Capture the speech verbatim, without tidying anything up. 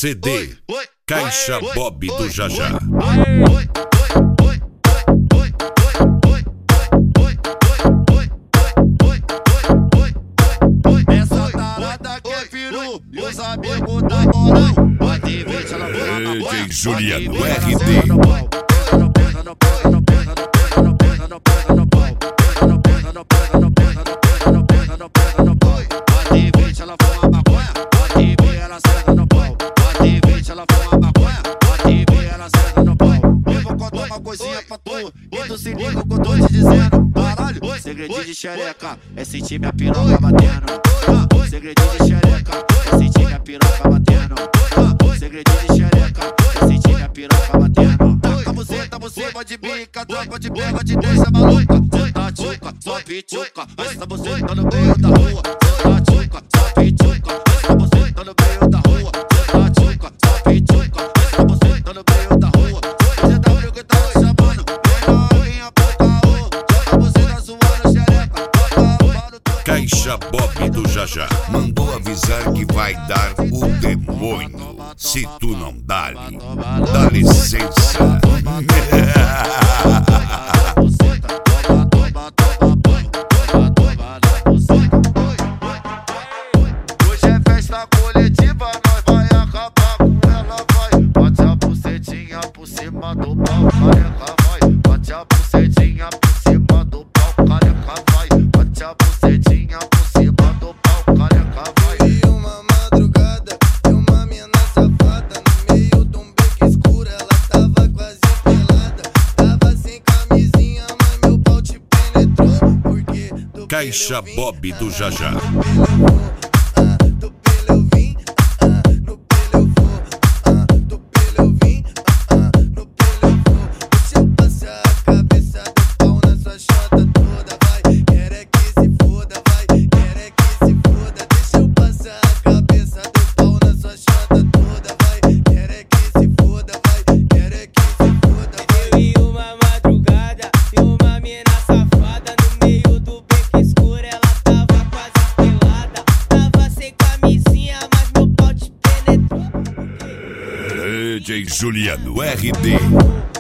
C D Caixa Bob do Jajá. Essa tarada que é peru e os amigos da moral. Bate vinte, ela pula na boia. D J Juliano R D. Coisinha pra tu, e tu se liga que eu tô te dizendo. Caralho, segredinho de xereca é sentir minha piroca batendo. Segredinho de xereca é sentir minha piroca batendo. Segredinho de xereca é sentir minha piroca batendo. Taca buceta, buceta de bica, tropa de pega, te deixa maluca. Cê tá tchuca, só pituca, essa buceta no meio da rua. Cê tá tchuca, só pituca, essa buceta no meio da rua. Cê tá tchuca, só pituca, essa buceta no meio da rua. Cê tá frio que tá Caixa Bob do Jajá mandou avisar que vai dar o demônio se tu não dá-lhe. Dá licença. Hoje é festa coletiva, nós vai acabar com ela, vai. Bate a bucetinha por cima do pau, careca, vai. Bate a bucetinha por cima do pau, careca, vai. Bate a bucetinha por cima do pau, careca, vai. Foi uma madrugada e uma mina safada no meio de um beco escuro, ela tava quase pelada. Tava sem camisinha, mas meu pau te penetrou. Porque do Caixa Bob do Jajá. D J Juliano R D.